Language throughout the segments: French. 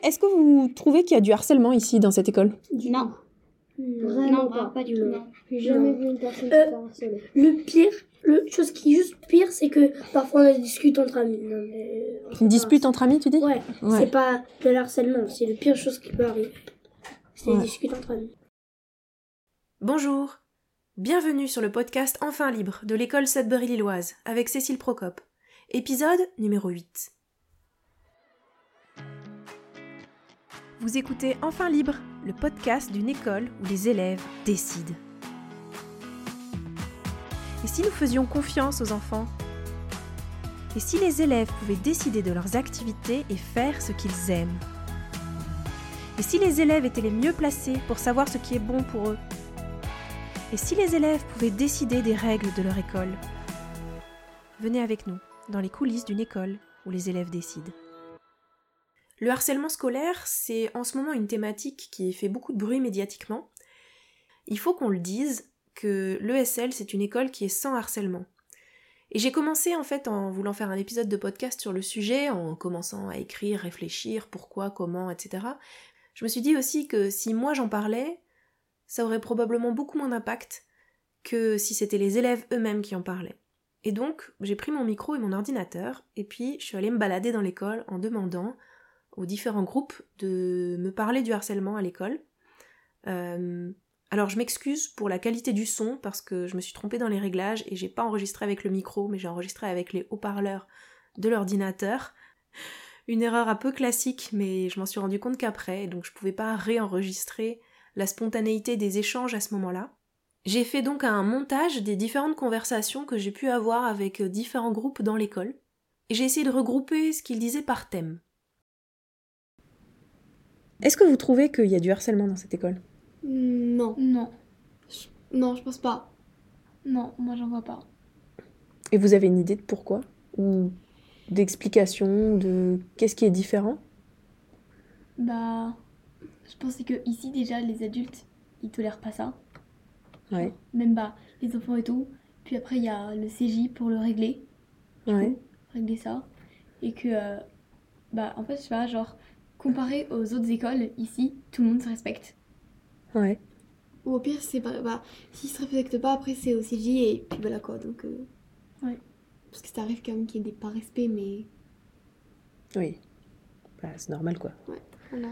Est-ce que vous trouvez qu'il y a du harcèlement ici, dans cette école ? Non. Vraiment pas du tout. Non. J'ai jamais vu une personne se faire harceler. Le chose qui est juste pire, c'est que parfois on discute entre amis. Non, mais, Une dispute entre amis, tu dis ? Ouais, c'est pas de l'harcèlement, c'est la pire chose qui peut arriver. C'est des disputes entre amis. Bonjour, bienvenue sur le podcast Enfin Libre de l'école Sudbury-Lilloise avec Cécile Procope, épisode numéro 8. Vous écoutez Enfin Libre, le podcast d'une école où les élèves décident. Et si nous faisions confiance aux enfants ? Et si les élèves pouvaient décider de leurs activités et faire ce qu'ils aiment ? Et si les élèves étaient les mieux placés pour savoir ce qui est bon pour eux ? Et si les élèves pouvaient décider des règles de leur école ? Venez avec nous dans les coulisses d'une école où les élèves décident. Le harcèlement scolaire, c'est en ce moment une thématique qui fait beaucoup de bruit médiatiquement. Il faut qu'on le dise que l'ESL, c'est une école qui est sans harcèlement. Et j'ai commencé en fait en voulant faire un épisode de podcast sur le sujet, en commençant à écrire, réfléchir, pourquoi, comment, etc. Je me suis dit aussi que si moi j'en parlais, ça aurait probablement beaucoup moins d'impact que si c'était les élèves eux-mêmes qui en parlaient. Et donc, j'ai pris mon micro et mon ordinateur, et puis je suis allée me balader dans l'école en demandant aux différents groupes de me parler du harcèlement à l'école. Alors je m'excuse pour la qualité du son, parce que je me suis trompée dans les réglages, et j'ai pas enregistré avec le micro, mais j'ai enregistré avec les haut-parleurs de l'ordinateur. Une erreur un peu classique, mais je m'en suis rendu compte qu'après, donc je pouvais pas réenregistrer la spontanéité des échanges à ce moment-là. J'ai fait donc un montage des différentes conversations que j'ai pu avoir avec différents groupes dans l'école, et j'ai essayé de regrouper ce qu'ils disaient par thème. Est-ce que vous trouvez qu'il y a du harcèlement dans cette école ? Non. Non. Non, je pense pas. Non, moi j'en vois pas. Et vous avez une idée de pourquoi ? Ou d'explication de qu'est-ce qui est différent ? Bah, je pensais que ici déjà les adultes, ils tolèrent pas ça. Ouais. Même les enfants et tout. Puis après il y a le CJ pour le régler. Ouais. Régler ça. Et que, en fait je sais pas, genre, comparé aux autres écoles, ici, tout le monde se respecte. Ouais. Ou au pire, c'est pas... s'ils se respectent pas, après c'est au CJ et puis voilà quoi, donc... Ouais. Parce que ça arrive quand même qu'il y ait des pas-respects, mais... Oui. Bah, c'est normal quoi. Ouais, voilà.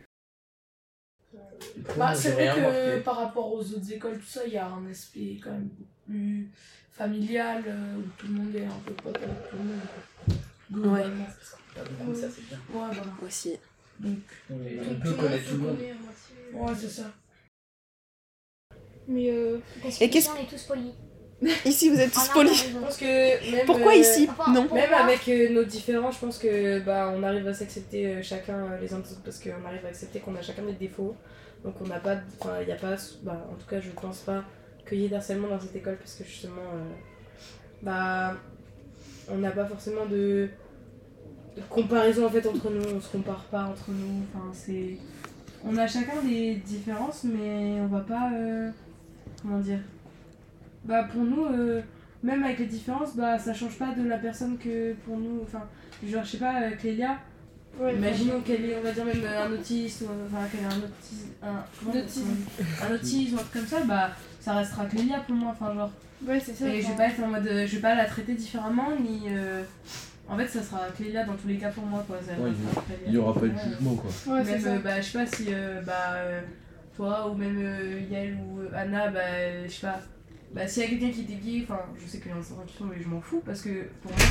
C'est vrai que par rapport aux autres écoles, tout ça, il y a un aspect quand même plus familial où tout le monde est un peu pote avec tout le monde. Globalement. Ouais. Ça c'est bien. Ouais, voilà. Aussi. Donc, on peut connaître tout le monde. Ouais, c'est ça. Mais Et qu'est-ce on est tous polis. Ici vous êtes tous polis. Je pense que même, Pourquoi ici ? Enfin, Non. Même avec nos différents, je pense que on arrive à s'accepter chacun les uns des autres parce qu'on arrive à accepter qu'on a chacun des défauts. Donc on n'a pas, il y a pas, en tout cas je pense pas qu'il y ait d'harcèlement dans cette école parce que justement, on n'a pas forcément de comparaison en fait entre nous, on se compare pas entre nous. Enfin c'est, on a chacun des différences mais on va pas, comment dire. Pour nous, même avec les différences, ça change pas de la personne que pour nous, genre je sais pas, Clélia, imaginons qu'elle ait, on va dire même un autiste, ou qu'elle ait un autisme ou un truc comme ça, ça restera Clélia pour moi, genre. Ouais, c'est ça. Et je vais pas être en mode, je vais pas la traiter différemment, ni... En fait, ça sera Clélia dans tous les cas pour moi, quoi. Il y aura pas de jugement, quoi. Ouais, même, c'est ça. je sais pas si, toi, ou même Yael ou Anna, je sais pas... s'il y a quelqu'un qui était gay, je sais qu'il y en a certains qui sont, mais je m'en fous parce que pour moi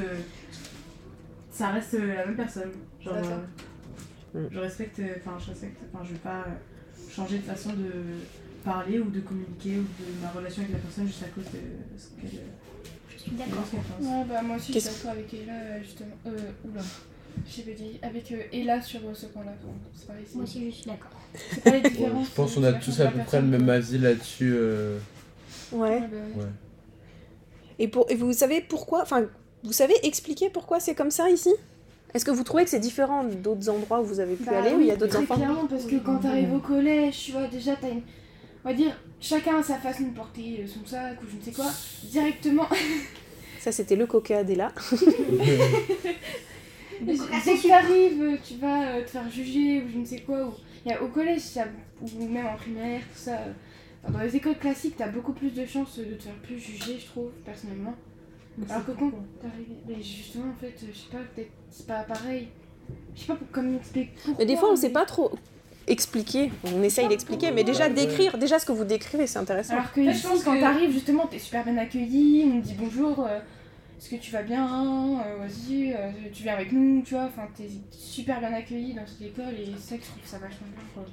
ça reste la même personne. Genre, je respecte, je vais pas changer de façon de parler ou de communiquer ou de ma relation avec la personne juste à cause de ce qu'elle. Je suis d'accord. Ouais, moi aussi je suis d'accord avec Ella, justement. J'ai pas dit. Avec Ella sur ce point-là. C'est pareil. Moi aussi je suis d'accord. C'est pas les différences. Je pense qu'on a tous à peu près le même avis là-dessus. Ouais. Ouais. Et vous savez pourquoi, vous savez expliquer pourquoi c'est comme ça ici ? Est-ce que vous trouvez que c'est différent d'autres endroits où vous avez pu aller, où il y a d'autres enfants ? Clairement, parce que quand t'arrives au collège, tu vois, déjà t'as une... On va dire, chacun a sa façon de porter son sac ou je ne sais quoi, directement. Ça c'était le coca d'Ella. Dès que tu arrives, tu vas te faire juger ou je ne sais quoi. Au collège, ou même en primaire, tout ça. Dans les écoles classiques, t'as beaucoup plus de chances de te faire plus juger, je trouve, personnellement. Alors que quand t'arrives... Mais justement, en fait, je sais pas, peut-être c'est pas pareil. Je sais pas comment expliquer pourquoi. Mais des fois, on sait pas trop expliquer. On essaye d'expliquer, mais déjà d'écrire, déjà ce que vous décrivez, c'est intéressant. Alors que ici, quand t'arrives, justement, t'es super bien accueilli, on te dit bonjour, est-ce que tu vas bien, vas-y, tu viens avec nous, tu vois, enfin, t'es super bien accueilli dans cette école et c'est ça que je trouve ça vachement bien, quoi.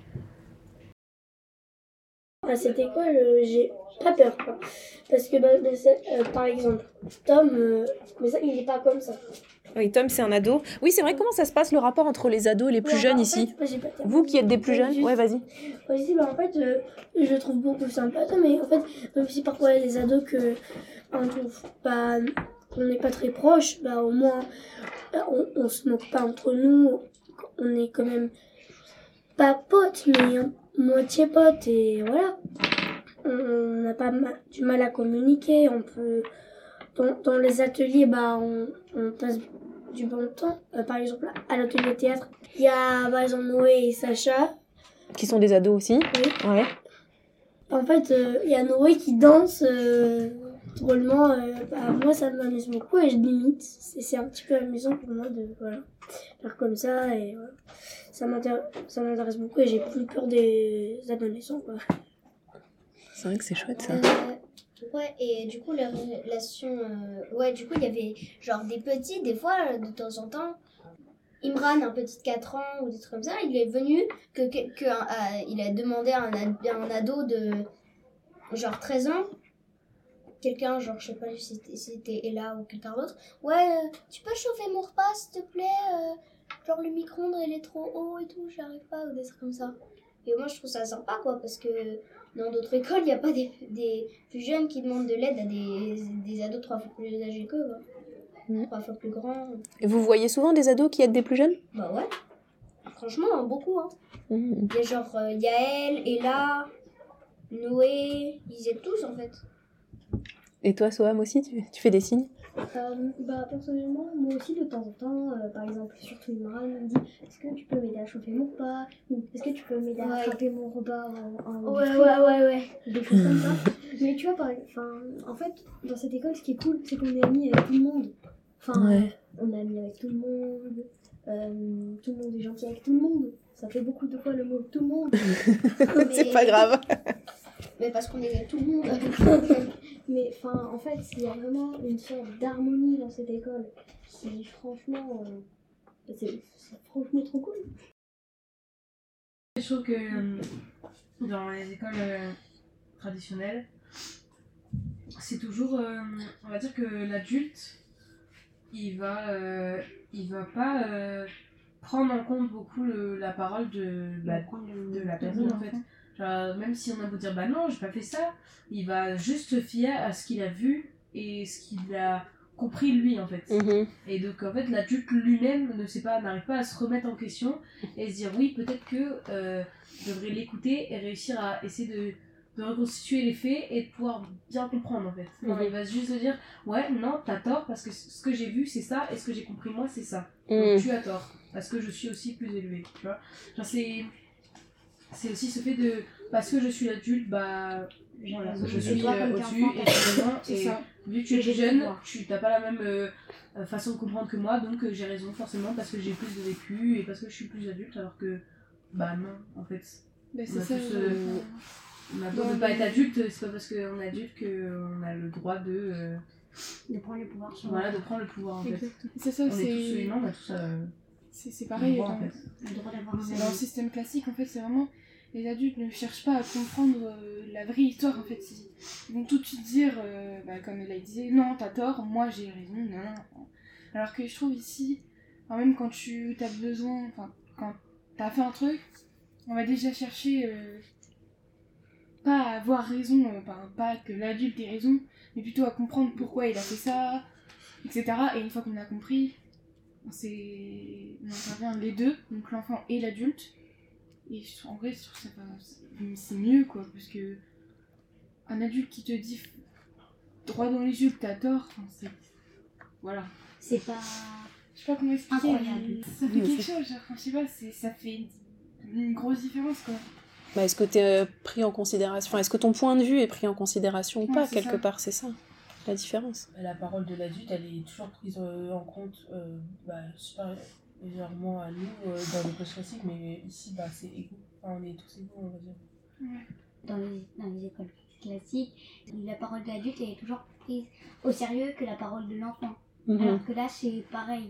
À cette école, j'ai pas peur, quoi. Parce que, par exemple, Tom, mais ça, il est pas comme ça. Oui, Tom, c'est un ado. Oui, c'est vrai, comment ça se passe le rapport entre les ados et les plus jeunes ici ? Vous qui êtes des plus jeunes ? Ouais, vas-y. Ici, en fait, je le trouve beaucoup sympa, Tom, mais en fait, même si parfois il y a des ados on trouve pas, on n'est pas très proches, au moins, on se moque pas entre nous, on est quand même pas potes, mais moitié potes, et voilà. On n'a pas du mal à communiquer, on peut... Dans les ateliers, on passe du bon temps. Par exemple, à l'atelier théâtre, il y a par exemple Noé et Sacha. Qui sont des ados aussi ? Oui. Ouais. En fait, il y a Noé qui danse drôlement. Moi, ça m'amuse beaucoup et je l'imite. C'est un petit peu amusant pour moi de faire comme ça. Et voilà. Ça m'intéresse beaucoup et j'ai plus peur des adolescents, quoi. C'est vrai que c'est chouette, ça. Ouais, et du coup, les relations... du coup, il y avait genre des petits, des fois, de temps en temps. Imran, un petit de 4 ans ou des trucs comme ça, il est venu, il a demandé à un ado de genre 13 ans, quelqu'un, genre, je sais pas si c'était Ella ou quelqu'un d'autre, tu peux chauffer mon repas, s'il te plaît, genre le micro-ondes, il est trop haut et tout, j'arrive pas, ou des trucs comme ça. Et moi, je trouve ça sympa, quoi, parce que dans d'autres écoles, il n'y a pas des plus jeunes qui demandent de l'aide à des ados 3 fois plus âgés qu'eux, quoi. 3 fois plus grands. Et vous voyez souvent des ados qui aident des plus jeunes ? Bah ouais. Franchement, beaucoup, hein. Il y a genre Yael, Ella, Noé, ils aident tous, en fait. Et toi, Soham, aussi, tu fais des signes ? Personnellement, moi aussi de temps en temps, par exemple, surtout Imran me dit est-ce que tu peux m'aider à chauffer mon repas, ou est-ce que tu peux m'aider à frapper mon repas Ouais. Des choses comme ça. Mais tu vois, en fait, dans cette école, ce qui est cool, c'est qu'on est amis avec tout le monde. On est amis avec tout le monde, tout le monde est gentil avec tout le monde. Ça fait beaucoup de fois le mot tout le monde. C'est pas grave. Mais parce qu'on est tout le monde. Mais en fait, il y a vraiment une sorte d'harmonie dans cette école qui, franchement, c'est franchement trop cool. Je trouve que dans les écoles traditionnelles, c'est toujours, on va dire que l'adulte, il va pas prendre en compte beaucoup la parole de la personne, en fait. Genre, même si on a beau dire non, j'ai pas fait ça, il va juste se fier à ce qu'il a vu et ce qu'il a compris lui, en fait. Et donc en fait l'adulte lui-même n'arrive pas à se remettre en question et se dire oui, peut-être que je devrais l'écouter et réussir à essayer de reconstituer les faits et de pouvoir bien comprendre, en fait. Non, il va juste se dire ouais, non, t'as tort parce que ce que j'ai vu c'est ça et ce que j'ai compris moi c'est ça, donc tu as tort parce que je suis aussi plus élevée, tu vois. Genre c'est aussi ce fait de parce que je suis adulte, voilà, je suis au-dessus et vu que tu es plus jeune, tu n'as pas la même façon de comprendre que moi, donc j'ai raison forcément parce que j'ai plus de vécu et parce que je suis plus adulte, alors que non, en fait. C'est ça. On a beau ne pas être adulte, c'est pas parce qu'on est adulte qu'on a le droit de prendre le pouvoir. Voilà, de prendre le pouvoir, en fait. C'est ça, on est tous humains, on a tous c'est pareil, droit, en fait. Le droit d'avoir dans le système classique, en fait, c'est vraiment... Les adultes ne cherchent pas à comprendre la vraie histoire, en fait. Ils vont tout de suite dire, comme Ella disait, non, t'as tort, moi j'ai raison, non. Alors que je trouve ici, même quand tu as besoin, quand t'as fait un truc, on va déjà chercher, pas à avoir raison, pas que l'adulte ait raison, mais plutôt à comprendre pourquoi il a fait ça, etc. Et une fois qu'on a compris, on intervient les deux, donc l'enfant et l'adulte. Et en vrai, je trouve ça c'est mieux, quoi, parce que un adulte qui te dit droit dans les yeux que t'as tort, c'est... Voilà. C'est pas... Je sais pas comment expliquer. Incroyable. Ça fait quelque chose, genre, je sais pas, ça fait une grosse différence, quoi. Bah, est-ce que t'es pris en considération, enfin, est-ce que ton point de vue est pris en considération ou pas, quelque part, c'est ça, la différence. La parole de l'adulte, elle est toujours prise en compte, super légèrement à nous, dans les coachs classiques, mais ici, c'est égaux. Enfin, on est tous égaux, on va dire. Ouais. Dans les écoles classiques, la parole de l'adulte est toujours prise au sérieux que la parole de l'enfant. Alors que là, c'est pareil.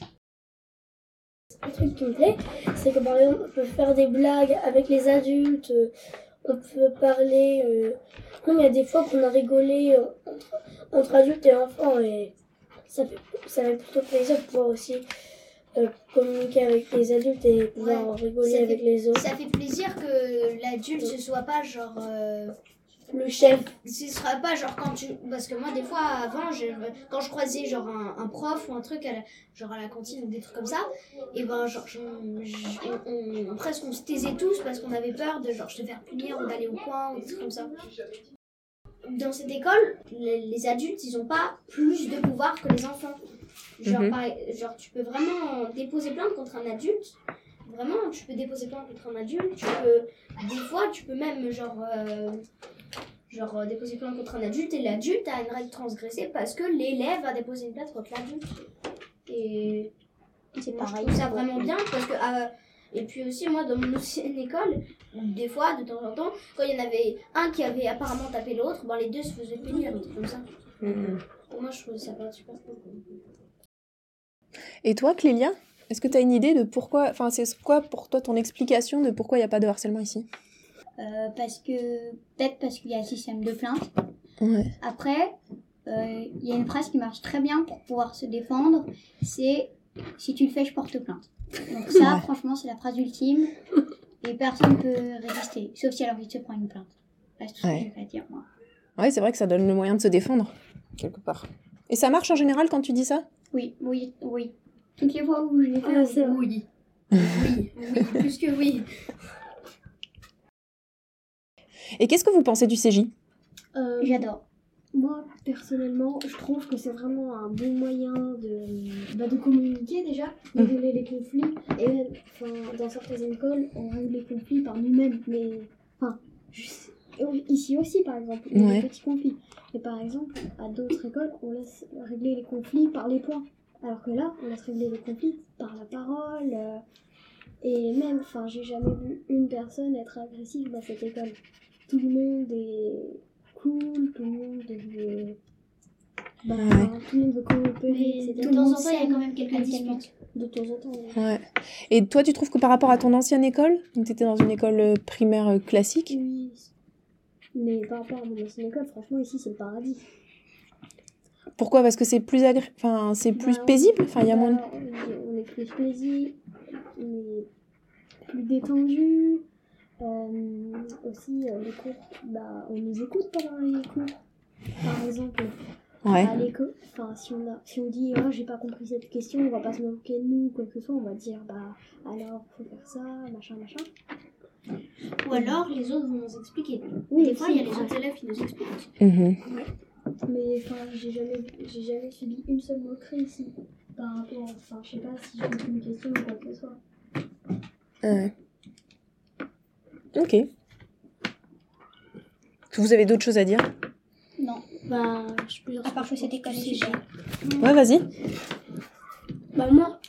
Un truc qui me plaît, c'est que par exemple, on peut faire des blagues avec les adultes, on peut parler. Même il y a des fois qu'on a rigolé entre adultes et enfants, et ça fait plutôt plaisir de pouvoir aussi communiquer avec les adultes et pouvoir rigoler avec les autres. Ça fait plaisir que l'adulte ne soit pas genre le chef. Ce sera pas genre quand tu... Parce que moi des fois avant, quand je croisais genre un prof ou un truc genre à la cantine ou des trucs comme ça, et ben genre presque on se taisait tous parce qu'on avait peur de genre se faire punir ou d'aller au coin ou des trucs comme ça. Dans cette école, les adultes ils ont pas plus de pouvoir que les enfants. Genre, genre tu peux vraiment déposer plainte contre un adulte. Vraiment, tu peux déposer plainte contre un adulte. Des fois, tu peux même genre déposer plainte contre un adulte et l'adulte a une règle transgressée parce que l'élève a déposé une plainte contre l'adulte. Et c'est moi, pareil. je trouve ça vraiment bien parce que et puis aussi moi dans mon ancienne école, des fois de temps en temps, quand il y en avait un qui avait apparemment tapé l'autre, les deux se faisaient punir, des trucs comme ça. Moi je trouvais ça pas super cool. Et toi, Clélia, est-ce que tu as une idée de pourquoi, enfin c'est quoi pour toi ton explication de pourquoi il n'y a pas de harcèlement ici? Peut-être parce qu'il y a un système de plainte. Ouais. Après, il y a une phrase qui marche très bien pour pouvoir se défendre, c'est « si tu le fais, je porte plainte ». Donc ça, franchement, c'est la phrase ultime et personne ne peut résister, sauf si elle a envie de se prendre une plainte. C'est tout ce que j'ai à dire, moi. Ouais, c'est vrai que ça donne le moyen de se défendre, quelque part. Et ça marche en général quand tu dis ça? Oui. Toutes les fois où je l'ai fait, c'est oui. Oui, plus que oui. Et qu'est-ce que vous pensez du CJ? J'adore. Moi, personnellement, je trouve que c'est vraiment un bon moyen de communiquer déjà, de régler les conflits. Et dans certaines écoles, on règle les conflits par nous-mêmes. Mais, ici aussi, par exemple, il y a des petits conflits. Et par exemple, à d'autres écoles, on laisse régler les conflits par les points. Alors que là, on laisse régler les conflits par la parole. Et même, j'ai jamais vu une personne être agressive dans cette école. Tout le monde est cool, tout le monde veut... tout le monde veut coopérer, etc. De temps en temps, il y a quand même quelques disputes. De temps en temps, Ouais. Et toi, tu trouves que par rapport à ton ancienne école, donc tu étais dans une école primaire classique? Oui. Mais par rapport à mon ancienne école, franchement, ici, c'est le paradis. Pourquoi? Parce que c'est plus plus paisible? Il y a moins de... On est plus paisible, on est plus détendu. Aussi, les cours, on nous écoute pendant les cours. Par exemple, à l'école, si on dit j'ai pas compris cette question, on va pas se moquer de nous, quoi que ce soit, on va dire alors faut faire ça, machin. Ou alors les autres vont nous expliquer. Oui, des fois, il y a les autres élèves qui nous expliquent. Mais j'ai jamais subi une seule moquerie ici. Par rapport, je sais pas si je pose une question ou quoi que ce soit. Ok. Vous avez d'autres choses à dire? Non. Je peux dire à part que c'était comme CJ. Ouais, vas-y. Moi,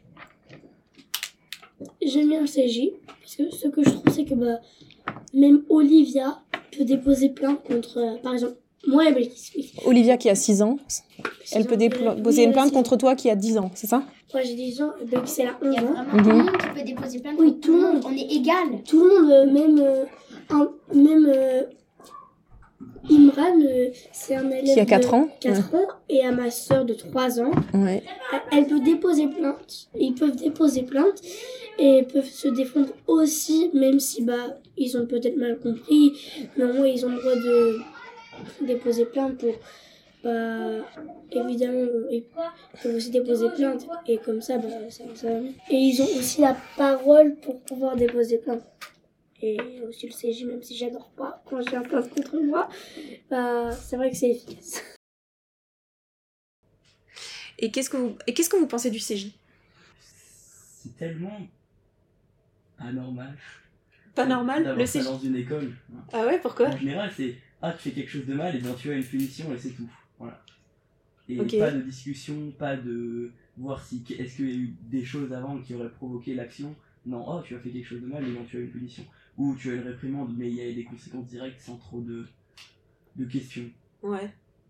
j'aime bien le CJ. Parce que ce que je trouve, c'est que même Olivia peut déposer plainte contre, par exemple, moi et Belkis. Olivia qui a 6 ans, elle peut déposer une plainte contre toi qui a 10 ans, c'est ça? Moi j'ai 10 ans, Belkis elle a 11 ans. Il y a vraiment tout le monde qui peut déposer plainte contre tout le monde. On est égal. Tout le monde, même Imran, c'est un élève qui a 4 ans. 4 ans, et à ma soeur de 3 ans. Ouais. Elle peut déposer plainte. Ils peuvent déposer plainte et peuvent se défendre aussi, même si ils ont peut-être mal compris. Mais au moins ils ont le droit de déposer plainte pour... évidemment, ils peuvent aussi déposer plainte. Et comme ça, ça va. Et ils ont aussi la parole pour pouvoir déposer plainte. Et aussi le CJ, même si j'adore pas quand j'ai un plainte contre moi, c'est vrai que c'est efficace. Et qu'est-ce que vous pensez du CJ? C'est tellement anormal. Pas normal, d'avoir le ça CJ. dans une école. Ah ouais, pourquoi? En général, c'est tu fais quelque chose de mal, et bien tu as une punition et c'est tout. Voilà. Et Ok. pas de discussion, pas de voir si est-ce qu'il y a eu des choses avant qui auraient provoqué l'action. Non, tu as fait quelque chose de mal et bien tu as une punition. Ou tu as une réprimande, mais il y a des conséquences directes sans trop de questions. Ouais.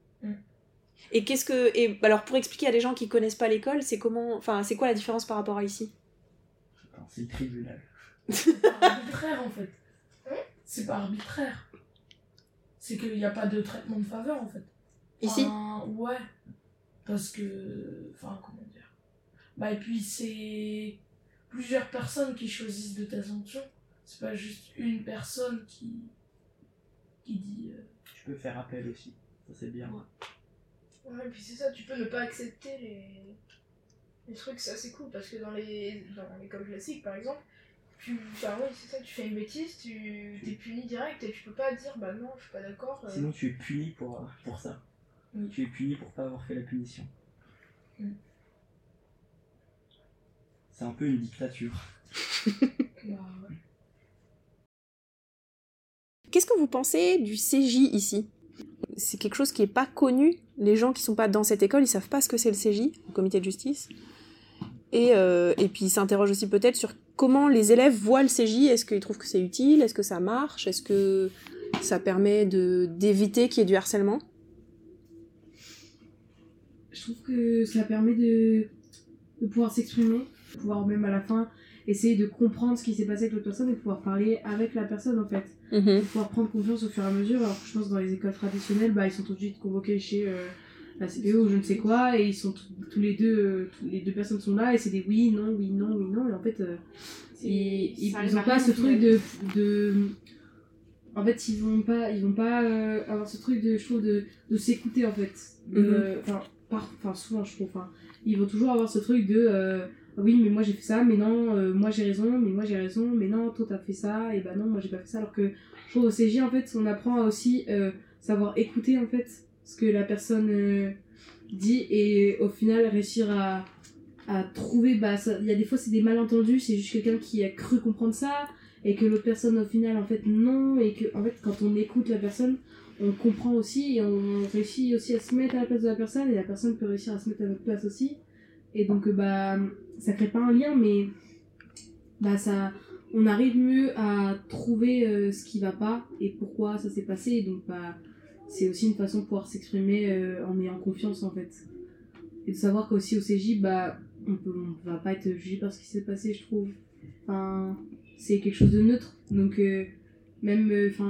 Et alors pour expliquer à des gens qui connaissent pas l'école, c'est quoi la différence par rapport à ici? C'est le tribunal. C'est pas arbitraire en fait. C'est pas arbitraire. C'est qu'il n'y a pas de traitement de faveur en fait. Ici? Ouais. Parce que. Enfin, comment dire. Et puis c'est plusieurs personnes qui choisissent de ta sanction. C'est pas juste une personne qui dit. Tu peux faire appel aussi. Ça c'est bien. Ouais, et puis c'est ça, tu peux ne pas accepter les trucs, c'est assez cool parce que dans l'école classique par exemple, oui, c'est ça, tu fais une bêtise, t'es puni direct et tu peux pas dire bah non, je suis pas d'accord. Sinon tu es puni pour ça. Oui. Tu es puni pour pas avoir fait la punition. C'est un peu une dictature. Ouais. Qu'est-ce que vous pensez du CJ ici? C'est quelque chose qui est pas connu. Les gens qui sont pas dans cette école, ils savent pas ce que c'est le CJ, le comité de justice. Et puis ils s'interrogent aussi peut-être sur comment les élèves voient le CJ. Est-ce qu'ils trouvent que c'est utile? Est-ce que ça marche? Est-ce que ça permet d'éviter qu'il y ait du harcèlement? Je trouve que ça permet de pouvoir s'exprimer, de pouvoir même à la fin essayer de comprendre ce qui s'est passé avec l'autre personne et de pouvoir parler avec la personne en fait. De pouvoir prendre confiance au fur et à mesure. Alors que je pense que dans les écoles traditionnelles, ils sont tout de suite convoqués chez la CPE ou je ne sais quoi et ils sont tous les deux personnes sont là et c'est des oui, non et en fait ils n'ont pas ce truc de en fait ils vont pas avoir ce truc de je trouve de s'écouter en fait. Souvent je trouve ils vont toujours avoir ce truc de oui mais moi j'ai fait ça mais non moi j'ai raison mais non toi t'as fait ça et non moi j'ai pas fait ça. Alors que je trouve au CJ en fait on apprend à aussi savoir écouter en fait ce que la personne dit et au final réussir à trouver il y a des fois c'est des malentendus, c'est juste quelqu'un qui a cru comprendre ça et que l'autre personne au final en fait non, et que en fait quand on écoute la personne on comprend aussi et on réussit aussi à se mettre à la place de la personne et la personne peut réussir à se mettre à notre place aussi et donc ça crée pas un lien mais ça on arrive mieux à trouver ce qui va pas et pourquoi ça s'est passé et donc c'est aussi une façon de pouvoir s'exprimer en ayant confiance en fait et de savoir qu'aussi au CJ on va pas être jugé par ce qui s'est passé je trouve c'est quelque chose de neutre donc même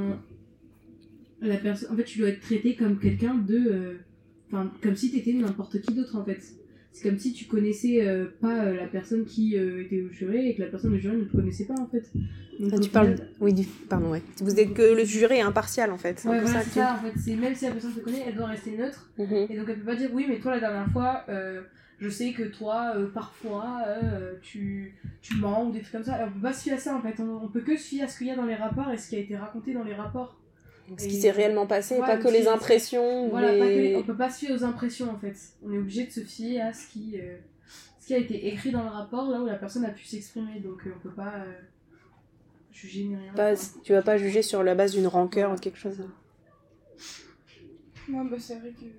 la personne en fait tu dois être traité comme quelqu'un de comme si t'étais n'importe qui d'autre en fait. C'est comme si tu connaissais pas la personne qui était au juré et que la personne au juré ne te connaissait pas en fait. Donc, tu parles pardon ouais. Vous êtes que le juré est impartial en fait. Ouais voilà, c'est ça en fait, c'est même si la personne te connaît elle doit rester neutre et donc elle peut pas dire oui mais toi la dernière fois je sais que toi parfois tu mens ou des trucs comme ça et on peut pas se fier à ça en fait, on peut que se fier à ce qu'il y a dans les rapports et ce qui a été raconté dans les rapports. Ce qui s'est réellement passé, pas que les impressions. Voilà, on peut pas se fier aux impressions en fait. On est obligé de se fier à ce qui a été écrit dans le rapport, là où la personne a pu s'exprimer. Donc on peut pas juger ni rien. Tu vas pas juger sur la base d'une rancœur ou quelque chose. Non, c'est vrai que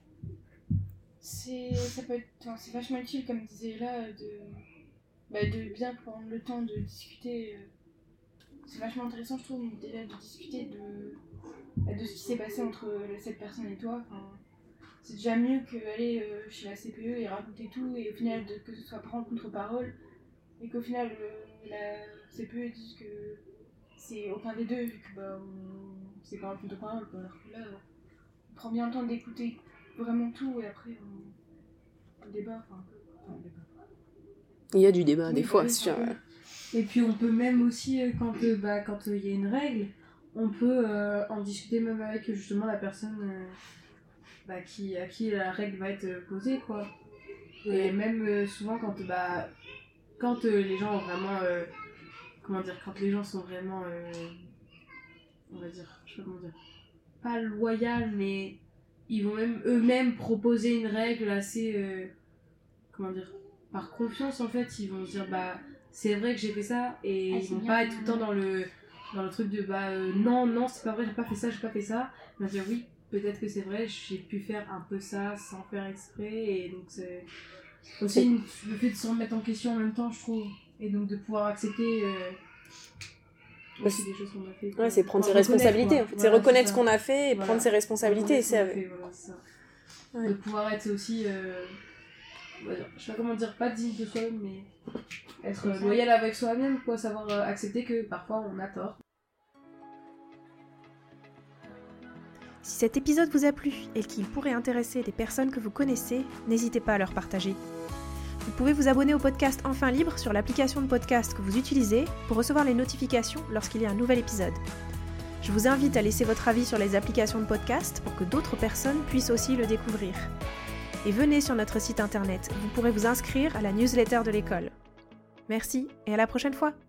ça peut être, c'est vachement utile comme disait là de bien prendre le temps de discuter. C'est vachement intéressant je trouve déjà de discuter de ce qui s'est passé entre cette personne et toi. C'est déjà mieux qu'aller chez la CPE et raconter tout et au final que ce soit parole contre parole et qu'au final la CPE dise que c'est aucun des deux vu que c'est parole contre parole quoi. Alors que là on prend bien le temps d'écouter vraiment tout et après on débat il y a du débat des fois c'est sûr. Et puis on peut même aussi quand il y a une règle on peut en discuter même avec justement la personne à qui la règle va être posée quoi. Et même souvent quand les gens ont vraiment quand les gens sont vraiment on va dire je sais pas comment dire pas loyal mais ils vont même eux-mêmes proposer une règle assez comment dire, par confiance en fait, ils vont se dire bah c'est vrai que j'ai fait ça et ils vont pas être tout le temps dans le truc de non c'est pas vrai, j'ai pas fait ça. Ils vont dire oui, peut-être que c'est vrai, j'ai pu faire un peu ça sans faire exprès et donc c'est aussi le fait de se remettre en question en même temps, je trouve, et donc de pouvoir accepter aussi des choses qu'on a fait. Ouais, c'est prendre ses responsabilités. En fait. C'est reconnaître ce qu'on a fait et prendre ses responsabilités. Ça. De pouvoir être aussi, je sais pas comment dire, pas digne de soi-même, mais être loyal avec soi-même, quoi, savoir accepter que parfois on a tort. Si cet épisode vous a plu et qu'il pourrait intéresser des personnes que vous connaissez, n'hésitez pas à leur partager. Vous pouvez vous abonner au podcast Enfin Libre sur l'application de podcast que vous utilisez pour recevoir les notifications lorsqu'il y a un nouvel épisode. Je vous invite à laisser votre avis sur les applications de podcast pour que d'autres personnes puissent aussi le découvrir. Et venez sur notre site internet, vous pourrez vous inscrire à la newsletter de l'école. Merci et à la prochaine fois!